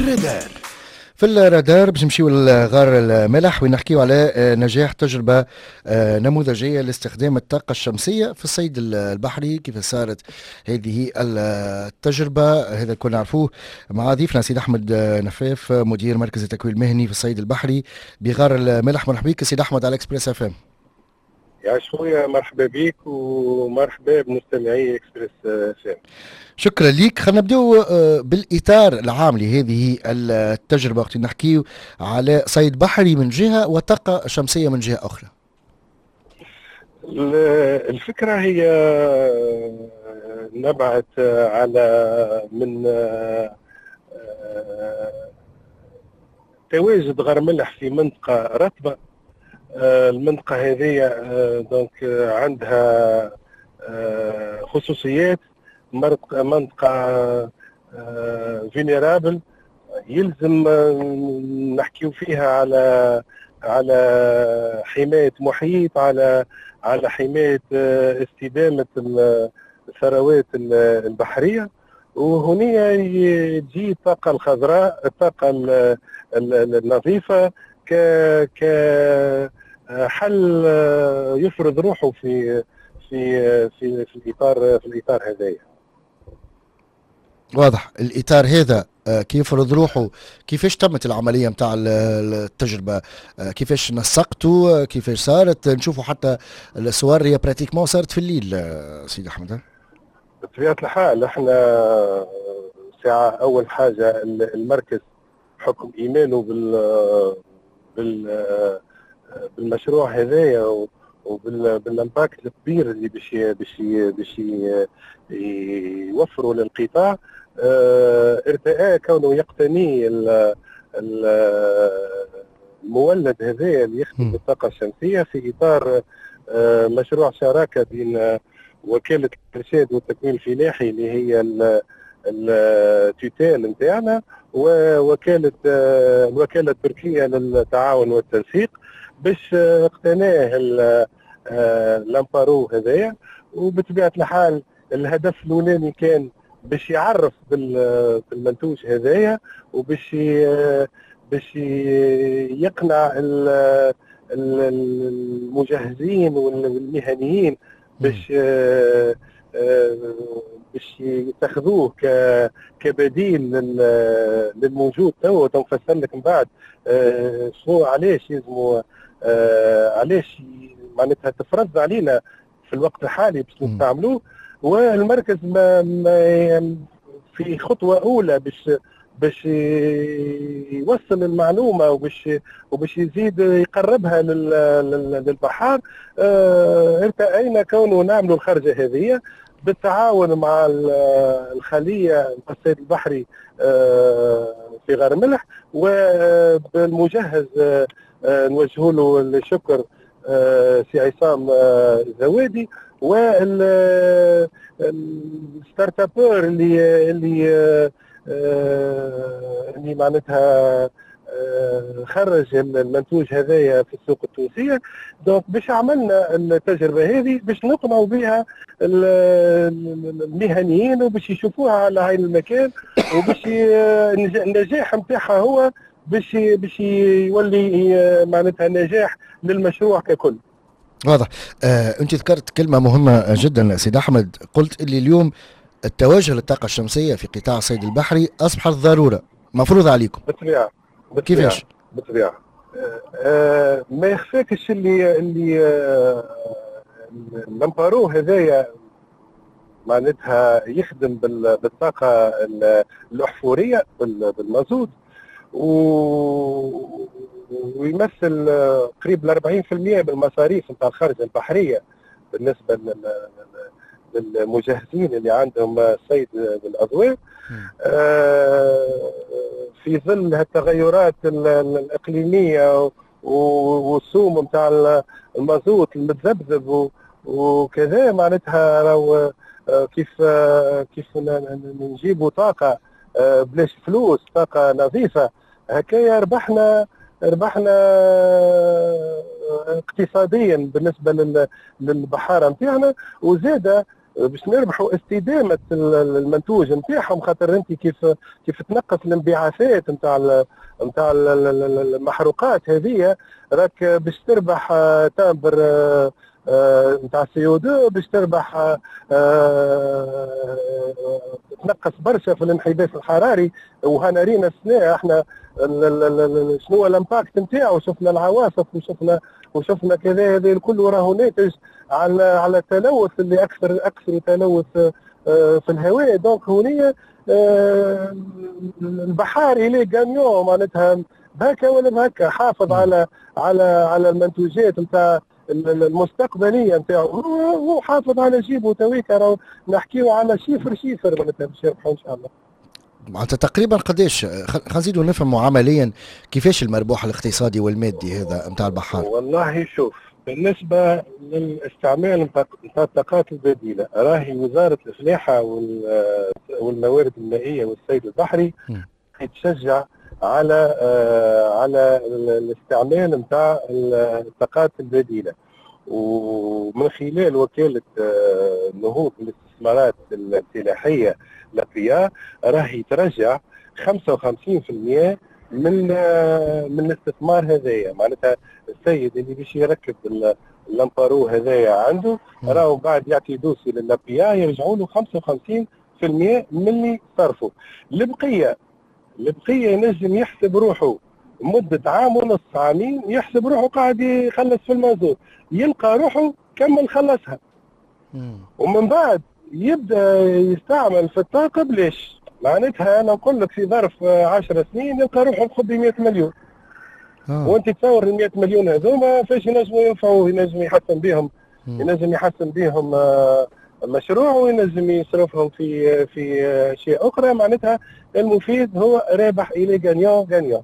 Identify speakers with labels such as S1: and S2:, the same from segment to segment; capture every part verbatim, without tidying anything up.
S1: الرادار. في الرادار باش نمشيو لغار الملح وين نحكيو على نجاح تجربة نموذجية لاستخدام الطاقة الشمسية في الصيد البحري. كيف صارت هذه التجربة؟ هذا كنا نعرفوه مع ضيفنا سيد أحمد نفاف، مدير مركز التكوين المهني في الصيد البحري بغار الملح. مرحبا بك سيد أحمد على إكسبريس اف ام.
S2: يا خويا مرحبا بك ومرحبا بمستمعي اكسبريس اف ام.
S1: شكرا ليك. خلينا نبداو بالاطار العام لهذه التجربه وقت نحكيو على صيد بحري من جهه وطاقه شمسيه من جهه اخرى.
S2: الفكره هي نبعت على من تواجد غار ملح في منطقه رطبه. المنطقه هذه دونك عندها خصوصيات، منطقة فينيرابل يلزم نحكيو فيها على على حماية محيط، على على حماية استدامة الثروات البحرية. وهنا تجي الطاقة الخضراء، الطاقة النظيفة ك كحل يفرض روحه في في في في الاطار في الاطار هذايا.
S1: واضح الاطار هذا كيف يفرض روحه. كيفاش تمت العمليه نتاع التجربه؟ كيفاش نسقتوا؟ كيفاش صارت؟ نشوفوا حتى الصور هي براتيكمون صارت في الليل سيدي احمد.
S2: بطبيعه الحال احنا ساعه اول حاجه المركز بحكم ايمانه بال بال بالمشروع هذايا وبالامباكت الكبير اللي باش باش باش يوفروا للقطاع، اه ارتئاء كونه يقتني المولد هذايا اللي يخدم بالطاقه الشمسيه في اطار اه مشروع شراكه بين وكاله الارشاد والتكوين الفلاحي اللي هي التوتال نتاعنا ووكاله اه الوكاله التركيه للتعاون والتنسيق باش اقتناه لامبارو هذايا. وبطبيعه الحال الهدف الاولاني كان باش يعرف بالمنتوج هذايا وباش باش يقنع المجهزين والمهنيين باش باش يتخذوه كبديل للموجود تو. تنفسر لك من بعد شنو علاش يلزموا علاش معناتها تفرض علينا في الوقت الحالي باش نستعملوه. والمركز ما, ما في خطوه اولى باش باش يوصل المعلومه وباش وباش يزيد يقربها للبحار. اه ارتأينا كونه نعملوا الخرجه هذه بالتعاون مع الخليه الصيد البحري اه في غار ملح، وبالمجهز اه نوجه له الشكر اه سي عصام اه زوادي والستارت ابور اللي اللي اه اللي معناتها خرج المنتوج هذايا في السوق التونسيه. دونك باش عملنا التجربه هذه باش نقنعوا بها المهنيين وباش يشوفوها على عين المكان، وباش النجاح نتاعها هو باش باش يولي معناتها نجاح للمشروع ككل.
S1: واضح. آه، انت ذكرت كلمه مهمه جدا سيد احمد، قلت اللي اليوم التوجه للطاقه الشمسيه في قطاع الصيد البحري اصبحت ضروره مفروض عليكم.
S2: بالطبيعه
S1: كيفاش؟
S2: بالطبيعه آه ما يخفاكش اللي اللي آه الامبارو هذايا معناتها يخدم بالطاقه الاحفوريه بالمازوت ويمثل قريب ل أربعين بالمئة بالمصاريف نتاع الخارجه البحريه بالنسبه للمجهزين اللي عندهم صيد بالاضواء. آه في ظل التغيرات الاقليميه والسوم نتاع المازوت المتذبذب وكذا معناتها لو كيف كيف نجيبوا طاقه بلاش فلوس، طاقه نظيفه هكايا ربحنا ربحنا اقتصاديا بالنسبه للبحاره نتاعنا. وزاده باش نربحوا استدامه المنتوج نتاعهم، خاطر انت كيف كيف تنقص الانبعاثات نتاع نتاع المحروقات هذه، راك باش تربح تامبر نتاع سي او اثنين، باش تربح تنقص برشا في الانحباس الحراري. وهنا رينا السنه احنا شنو هو الامباكت نتاعو، شفنا العواصف وشفنا وشفنا كذا، هذا الكل راهو ناتج على على التلوث اللي اكثر اكثر تلوث في الهواء. دونك هونية البحار الي جانيون معناتها بهكا ولا بهكا، حافظ على على على المنتوجات نتاع المستقبليه نتاعو، هو حافظ على جيبه. تويكا راهو نحكيو على شيفر شيفر معناتها باش يربحوا ان شاء الله.
S1: معناتها تقريبا قداش، خلينا نزيدوا نفهموا عمليا كيفاش المربوح الاقتصادي والمادي هذا نتاع البحار؟
S2: والله شوف، بالنسبه للاستعمال نتاع الطاقات البديله، راهي وزاره الفلاحه والموارد المائيه والصيد البحري تشجع على آه على الاستعمال نتاع الطاقات البديله، ومن خلال وكاله آه نهوض الاستثمارات الفلاحيه لابيا راهي ترجع خمسة وخمسين بالمئة من آه من الاستثمار هذايا. معناتها السيد اللي باش يركب اللامبارو هذايا عنده راهو بعد يعطي دوسي للابيا يرجعوا له خمسة وخمسين بالمئة من اللي صرفوا. البقيه البقيه ينجم يحسب روحه مده عام ونص عامين، يحسب روحه قاعد يخلص في المازوت، يلقى روحه كمل خلصها، ومن بعد يبدا يستعمل في الطاقه بلاش. معناتها انا نقول لك في ظرف عشر سنين يلقى روحه يخبي مئة مليون. آه. وانت تصور ال مئة مليون هذوما فاش ينجموا ينفعوا؟ ينجم يحسن بهم ينجم يحسن بهم آه مشروع، وينجم يصرفهم في في اشياء اخرى. معناتها المفيد هو رابح الى جانيون جانيون.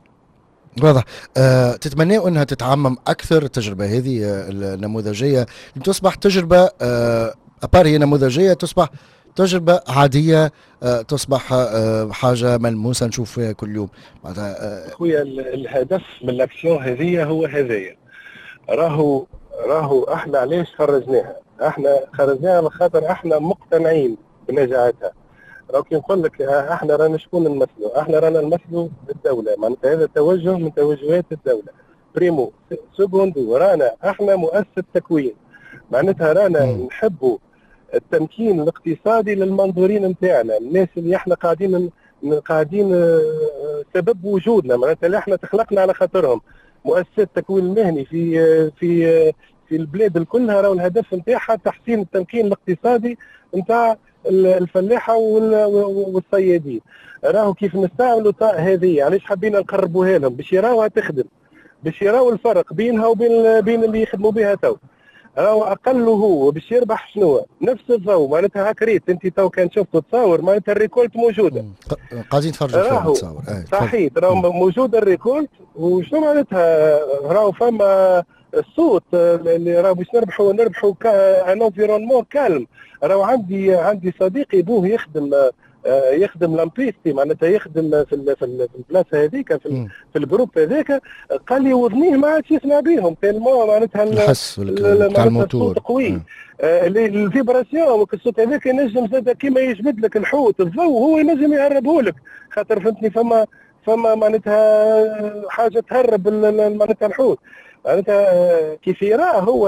S1: واضح. أه تتمنى انها تتعمم اكثر التجربه هذه النموذجيه لتصبح تجربه أه ابار هي نموذجيه، تصبح تجربه عاديه، أه تصبح أه حاجه ملموسه نشوف فيها كل يوم.
S2: معناتها خويا الهدف من الاكسيون هذه هو هذايا. راهو راهو احنا علاش خرجناها؟ احنا خرجناها خاطر احنا مقتنعين بنجاعتها. راهو كي نقول لك احنا رانا شكون نمثلوا؟ احنا رانا نمثلوا الدوله، معناتها هذا توجه من توجهات الدوله. بريمو سكوندو رانا احنا مؤسسه تكوين، معناتها رانا نحبوا التمكين الاقتصادي للمنظورين نتاعنا، الناس اللي احنا قاعدين قاعدين سبب وجودنا، معناتها اللي احنا تخلقنا على خاطرهم. مؤسسات التكوين المهني في في في البلاد الكلها راهو الهدف نتاعها تحسين التمكين الاقتصادي نتاع الفلاحه والصيادين. راهو كيف نستعملوا هذه، علاش حبينا نقربوها لهم؟ باش يراوها تخدم، باش يراو الفرق بينها وبين بين اللي يخدموا بها تو. راهو اقل هو باش يربح شنو؟ نفس الضوء. معناتها هكريت انت تو كان شفت تصاور، معناتها الريكولت موجوده،
S1: قاعدين نتفرجوا فيها تصاور.
S2: صحيح راهو موجوده الريكولت. وشنو معناتها؟ راهو فما الصوت اللي راهو باش نربحوا نربحوا ان انفيرونمون كالم. راهو عندي عندي صديقي بوه يخدم يخدم لامبيستي، معناتها يخدم في في البلاصه هذيك في, في الجروب هذاك. قال لي وذنيه ما عادش يسمع بهم تيلمون، معناتها
S1: الحس تاع الموتور
S2: الصوت قوي، الفيبراسيون. الصوت هذاك ينجم زاد كيما يجبد لك الحوت الضوء، هو ينجم يهربه لك، خاطر فهمتني فما فما معناتها حاجه تهرب معناتها الحوت. معناتها كيف يراه هو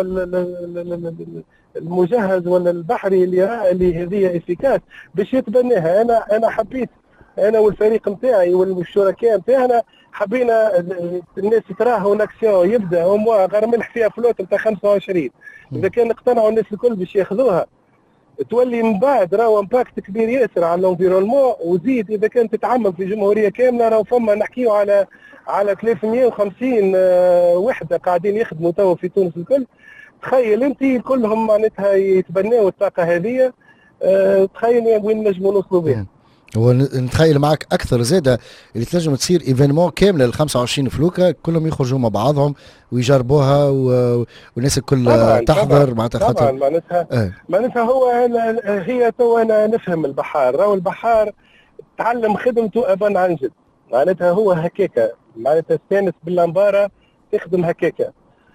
S2: المجهز ولا البحري اللي يراه اللي هذه افيكاس باش يتبناها. انا انا حبيت انا والفريق نتاعي والشركاء نتاعنا حبينا الناس تراهو الاكسيون يبدا هو غير ملح فيها فلوت نتاع خمسة وعشرين. اذا كان اقتنعوا الناس الكل باش ياخذوها تولي من بعد راهو امباكت كبير ياسر على الانفيرونمون. وزيد اذا كانت تتعمم في جمهوريه كامله راهو فما نحكيو على على ثلاثمئة وخمسين وحده قاعدين يخدموا توا في تونس الكل. تخيل انت كلهم معناتها يتبناوا الطاقه هذه، أه تخيل وين نجموا نوصلوا بها.
S1: ونتخيل معك اكثر زاده اللي تنجم تصير ايفينمون كامله ل خمسة وعشرين فلوكه كلهم يخرجوا مع بعضهم ويجربوها و... والناس الكل تحضر معناتها خاطر
S2: طبعا معناتها اه. معناتها هو هي تو انا نفهم البحار. راهو البحار تعلم خدمته ابان عن جد، معناتها هو هكاكا، معناتها استانس باللمباره تخدم هكاكا.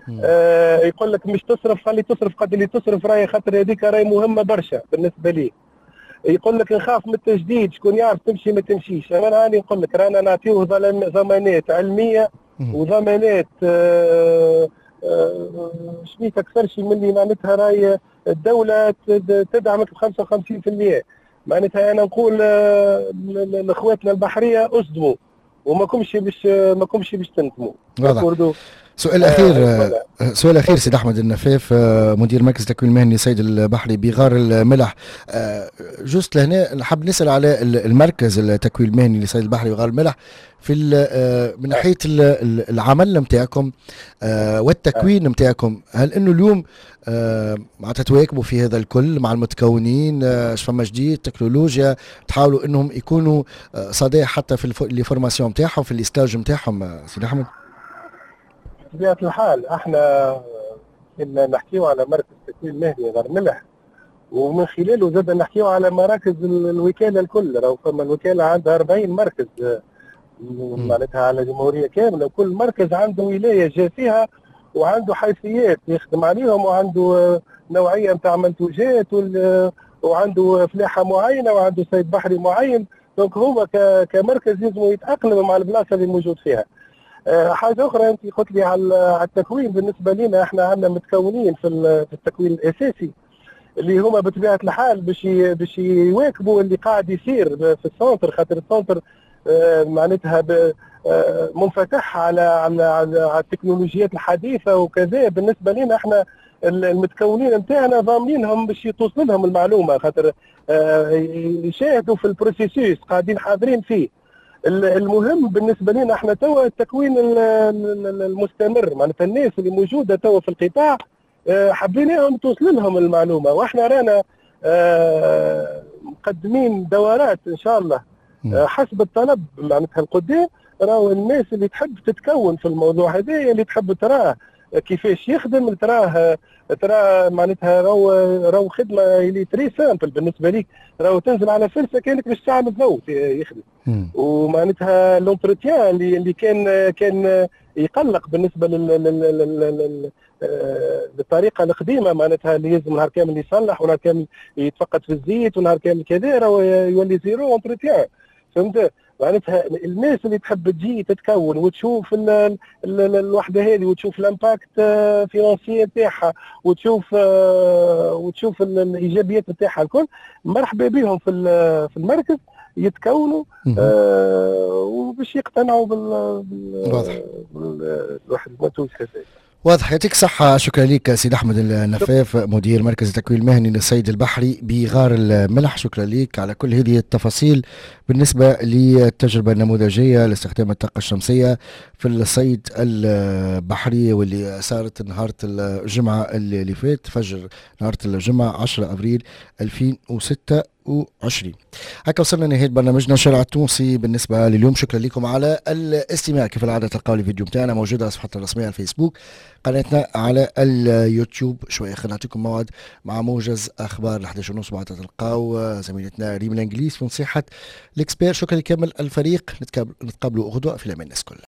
S2: آه يقول لك مش تصرف، خلي تصرف قد اللي تصرف، راهي خاطر هذيك راهي مهمه برشا بالنسبه لي. يقول لك نخاف من التجديد، شكون يعرف تمشي ما تمشيش. انا راني نقول لك رانا نعطيوه ضمانات علميه وضمانات آه آه شنيك اكثر شيء من اللي معناتها راهي الدوله تدعمك ب خمسة وخمسين بالمئة. معناتها انا نقول آه لاخواتنا البحريه اصدموا وما كومش باش ما كومش باش تنتموا.
S1: سؤال اخير آه سؤال اخير سيد احمد النفاف آه مدير مركز التكوين المهني سيد البحري بغار الملح. آه جوست لهنا نحب نسال على المركز التكوين المهني لسيد البحري بغار الملح في آه من ناحيه العمل نتاعكم آه والتكوين نتاعكم. هل انه اليوم آه معناتها تواكبوا في هذا الكل مع المتكونين؟ اش آه فما جديد تكنولوجيا تحاولوا انهم يكونوا آه صداع حتى في الفورماسيون نتاعهم في الاستاج نتاعهم سيد احمد؟
S2: بطبيعة الحال احنا كنا نحكيو على مركز التكوين المهني غار ملح، ومن خلاله زاد نحكيو على مراكز الوكاله الكل. راهو فما الوكاله عندها أربعين مركز معناتها على جمهوريه كامله، وكل مركز عنده ولايه جا فيها وعنده حيثيات يخدم عليهم، وعنده نوعيه نتاع منتوجات وعنده فلاحه معينه وعنده صيد بحري معين. دونك هو كمركز لازم يتاقلم مع البلاصه اللي موجود فيها. حاجه اخرى انت قلت لي على التكوين. بالنسبه لنا احنا عندنا متكونين في التكوين الاساسي اللي هما بطبيعه الحال باش باش يواكبوا اللي قاعد يصير في السونتر، خاطر السونتر معناتها منفتح على على على التكنولوجيات الحديثه وكذا. بالنسبه لنا احنا المتكونين نتاعنا ضامنينهم باش توصل لهم المعلومه، خاطر يشاهدوا في البروسيسوس قاعدين حاضرين فيه. المهم بالنسبه لنا احنا توا التكوين المستمر، معناتها الناس اللي موجوده توا في القطاع حابينهم توصل لهم المعلومه، واحنا رانا مقدمين دورات ان شاء الله حسب الطلب معناتها القدام. راهو الناس اللي تحب تتكون في الموضوع هذا، اللي تحب تراه كيفاش يخدم، تراه ترى معناتها راهو راهو خدمه اللي تري سامبل بالنسبه ليك. راهو تنزل على فرصه كانك باش تعمل ضوء يخدم، ومعناتها لونتروتيان اللي اللي كان كان يقلق بالنسبه لل لل للطريقه القديمه، معناتها اللي يلزم نهار كامل يصلح ونهار كامل يتفقد في الزيت ونهار كامل كذا، راهو يولي زيرو اونتروتيان. فهمت؟ معناتها الناس اللي تحب تجي تتكون وتشوف ال ال ال الوحده هذه وتشوف الامباكت فينانسي نتاعها وتشوف وتشوف الايجابيات نتاعها الكل، مرحبا بهم في في المركز يتكونوا آه وباش يقتنعوا بال بالواحد المنتوج هذا.
S1: واضح. يعطيك الصحة. شكرا لك سيد أحمد النفاف مدير مركز التكوين المهني للصيد البحري بغار الملح. شكرا لك على كل هذه التفاصيل بالنسبة للتجربة النموذجية لاستخدام الطاقة الشمسية في الصيد البحري واللي صارت نهار الجمعة اللي فات فجر نهار الجمعة عشرة أبريل ألفين وستة وعشرين. هكا وصلنا لنهاية برنامجنا الشارع التونسي بالنسبة لليوم. شكرا لكم على الاستماع. كيف العادة تلقاو الفيديو بتاعنا موجود على صفحتنا الرسمية على الفيسبوك، قناتنا على اليوتيوب. شوية خلينا نعطيكم موعد مع موجز أخبار الحداشر ونص بعد تلقاو زميلتنا ريم الانجليز في نصيحة الاكسبير. شكرا لكامل الفريق. نتقابلوا غدوة في الأمان الناس كلها.